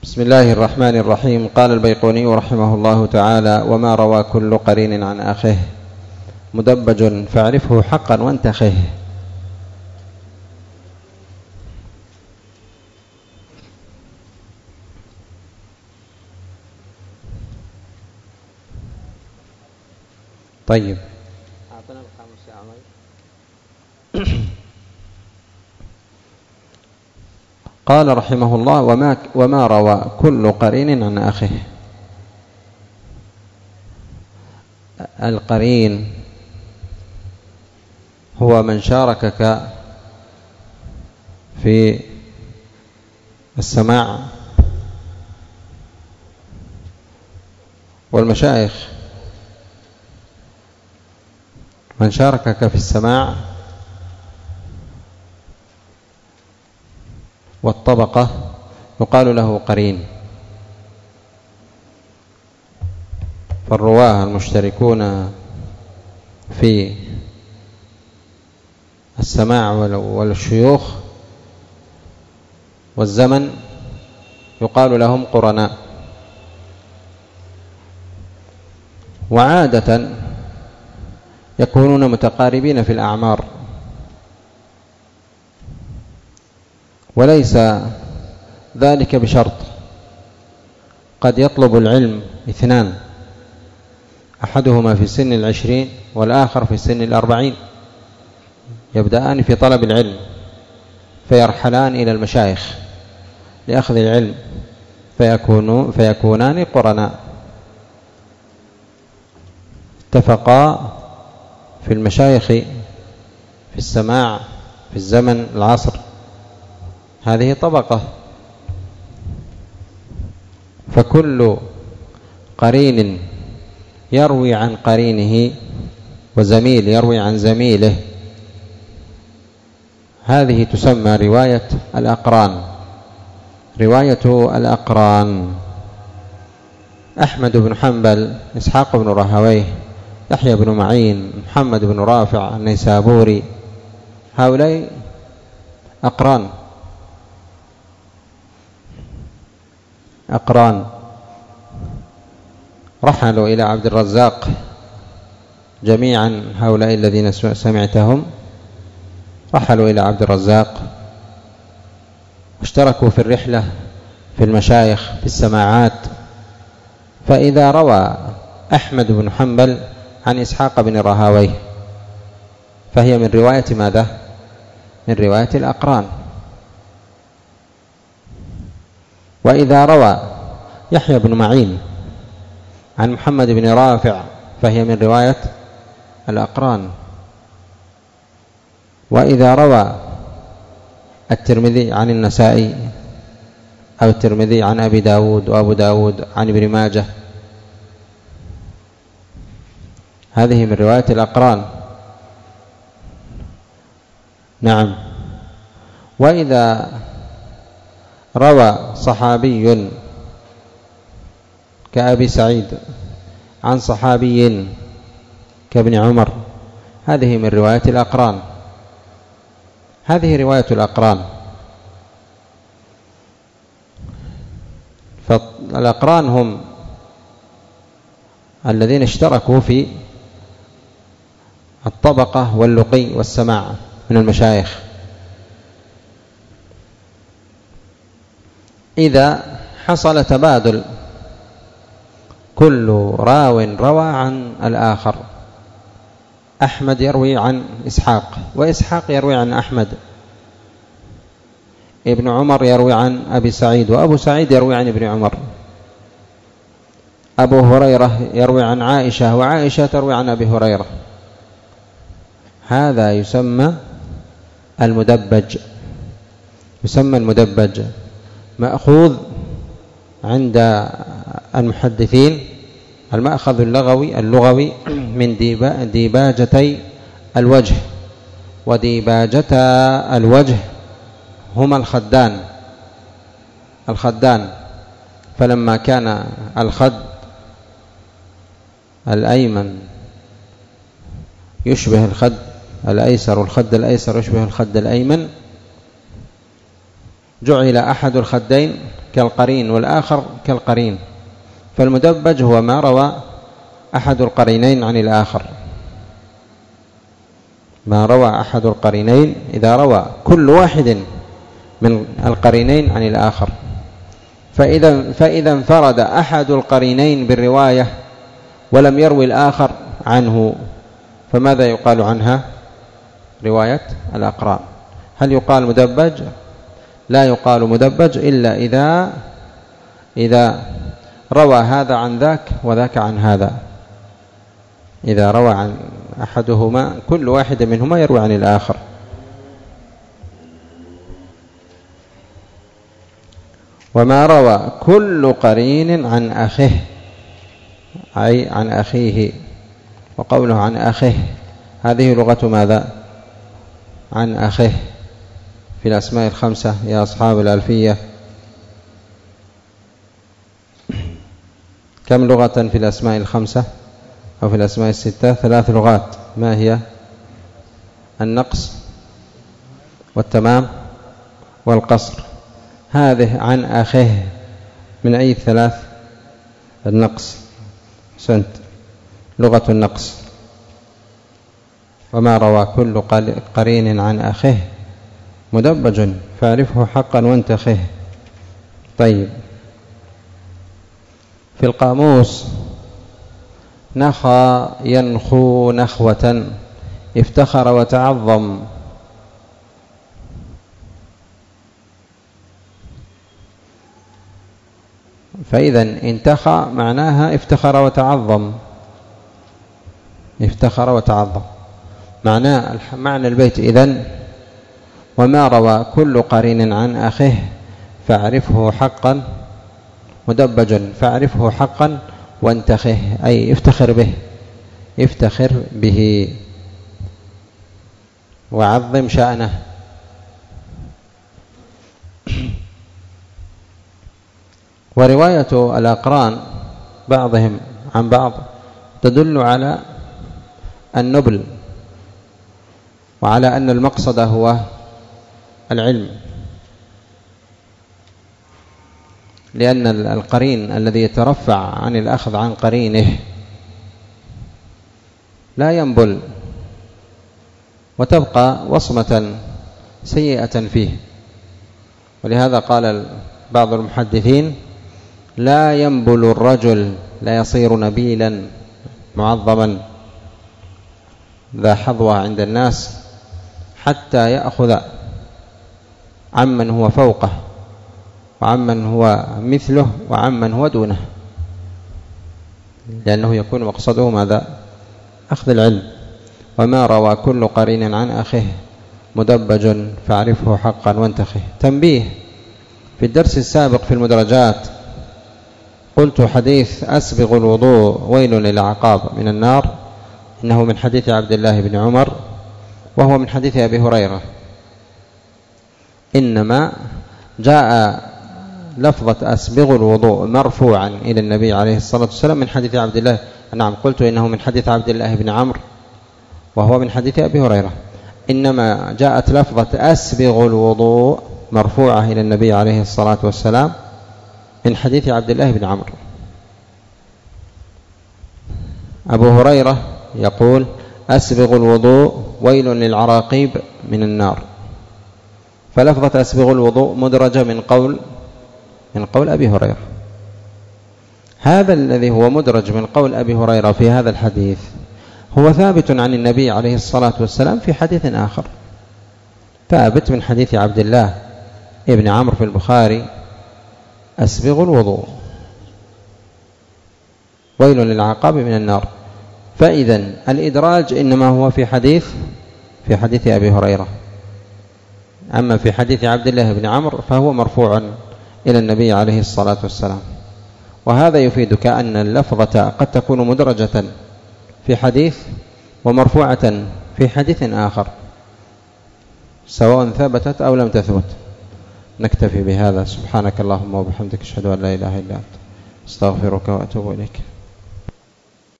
بسم الله الرحمن الرحيم. قال البيقوني رحمه الله تعالى: وما روى كل قرين عن أخيه مدبج فاعرفه حقا وانتخه. طيب، قال رحمه الله: وما روى كل قرين عن أخيه. القرين هو من شاركك في السماع، والمشايخ من شاركك في السماع والطبقة يقال له قرين. فالرواه المشتركون في السماع والشيوخ والزمن يقال لهم قرناء. وعادة يكونون متقاربين في الأعمار، وليس ذلك بشرط. قد يطلب العلم اثنان، أحدهما في سن 20 والآخر في سن 40، يبدأان في طلب العلم فيرحلان إلى المشايخ لأخذ العلم فيكونان قرناء، اتفقا في المشايخ في السماع في الزمن العصر. هذه طبقة. فكل قرين يروي عن قرينه وزميل يروي عن زميله، هذه تسمى رواية الأقران. رواية الأقران: أحمد بن حنبل، إسحاق بن راهويه، يحيى بن معين، محمد بن رافع النيسابوري، هؤلاء أقران. رحلوا إلى عبد الرزاق جميعا. هؤلاء الذين سمعتهم رحلوا إلى عبد الرزاق واشتركوا في الرحلة في المشايخ في السماعات. فإذا روى أحمد بن حنبل عن إسحاق بن راهويه فهي من رواية ماذا؟ من رواية الأقران. وإذا روى يحيى بن معين عن محمد بن رافع فهي من رواية الأقران. وإذا روى الترمذي عن النسائي أو الترمذي عن أبي داود وأبو داود عن ابن ماجه هذه من رواية الأقران. نعم. وإذا روى صحابي كأبي سعيد عن صحابي كابن عمر هذه من رواية الأقران. هذه رواية الأقران. فالأقران هم الذين اشتركوا في الطبقة واللقي والسماع من المشايخ. إذا حصل تبادل، كل راو روى عن الآخر، أحمد يروي عن إسحاق وإسحاق يروي عن أحمد، ابن عمر يروي عن أبي سعيد وأبو سعيد يروي عن ابن عمر، أبو هريرة يروي عن عائشة وعائشة تروي عن أبي هريرة، هذا يسمى المدبج. يسمى المدبج، مأخوذ عند المحدثين المأخذ اللغوي من ديباجتي الوجه، وديباجتا الوجه هما الخدان. فلما كان الخد الأيمن يشبه الخد الأيسر والخد الأيسر يشبه الخد الأيمن، جعل أحد الخدين كالقرين والآخر كالقرين. فالمدبج هو ما روى أحد القرينين عن الآخر، ما روى أحد القرينين إذا روى كل واحد من القرينين عن الآخر. فإذا انفرد أحد القرينين بالرواية ولم يروي الآخر عنه، فماذا يقال عنها؟ رواية الأقران. هل يقال مدبج؟ لا يقال مدبج إلا إذا روى هذا عن ذاك وذاك عن هذا، إذا روى عن أحدهما كل واحد منهما يروي عن الآخر. وما روى كل قرين عن أخيه، أي عن أخيه. وقوله عن أخيه هذه لغة ماذا؟ عن أخيه في الأسماء الخمسة يا أصحاب الألفية. كم لغة في الأسماء الخمسة أو في الأسماء الستة؟ 3 لغات. ما هي؟ النقص والتمام والقصر. هذه عن أخيه من أي 3؟ النقص. سنت لغة النقص. وما روى كل قرين عن أخيه مدبج فاعرفه حقا وانتخه. طيب، في القاموس نخى ينخو نخوة افتخر وتعظم. فإذا انتخى معناها افتخر وتعظم، افتخر وتعظم معنى البيت. إذن وما روى كل قرين عن أخيه فاعرفه حقا مدبج فاعرفه حقا وانتخه، أي افتخر به وعظم شأنه. ورواية الأقران بعضهم عن بعض تدل على النبل وعلى أن المقصد هو العلم، لأن القرين الذي يترفع عن الأخذ عن قرينه لا ينبل وتبقى وصمة سيئة فيه. ولهذا قال بعض المحدثين لا ينبل الرجل لا يصير نبيلا معظما ذا حظوة عند الناس حتى يأخذ عمن هو فوقه وعمن هو مثله وعمن هو دونه، لأنه يكون مقصده ماذا؟ أخذ العلم. وما روى كل قرين عن أخيه مدبج فاعرفه حقا وانتخه. تنبيه: في الدرس السابق في المدرجات قلت حديث أسبغ الوضوء ويل للعقاب من النار إنه من حديث عبد الله بن عمر وهو من حديث أبي هريرة، إنما جاء لفظة أسبغ الوضوء مرفوعا إلى النبي عليه الصلاة والسلام من حديث عبد الله. نعم، قلت إنه من حديث عبد الله بن عمرو وهو من حديث أبي هريرة، إنما جاءت لفظة أسبغ الوضوء مرفوعة إلى النبي عليه الصلاة والسلام من حديث عبد الله بن عمرو. أبو هريرة يقول أسبغ الوضوء ويل للعراقيب من النار، فلفظة أسبغ الوضوء مدرجة من قول أبي هريرة. هذا الذي هو مدرج من قول أبي هريرة في هذا الحديث هو ثابت عن النبي عليه الصلاة والسلام في حديث آخر، ثابت من حديث عبد الله ابن عمرو في البخاري أسبغ الوضوء ويل للعقاب من النار. فإذا الإدراج إنما هو في حديث أبي هريرة، أما في حديث عبد الله بن عمرو فهو مرفوع إلى النبي عليه الصلاة والسلام. وهذا يفيدك أن اللفظة قد تكون مدرجة في حديث ومرفوعة في حديث آخر سواء ثبتت أو لم تثبت. نكتفي بهذا. سبحانك اللهم وبحمدك أشهد أن لا إله إلا أنت أستغفرك وأتوب إليك.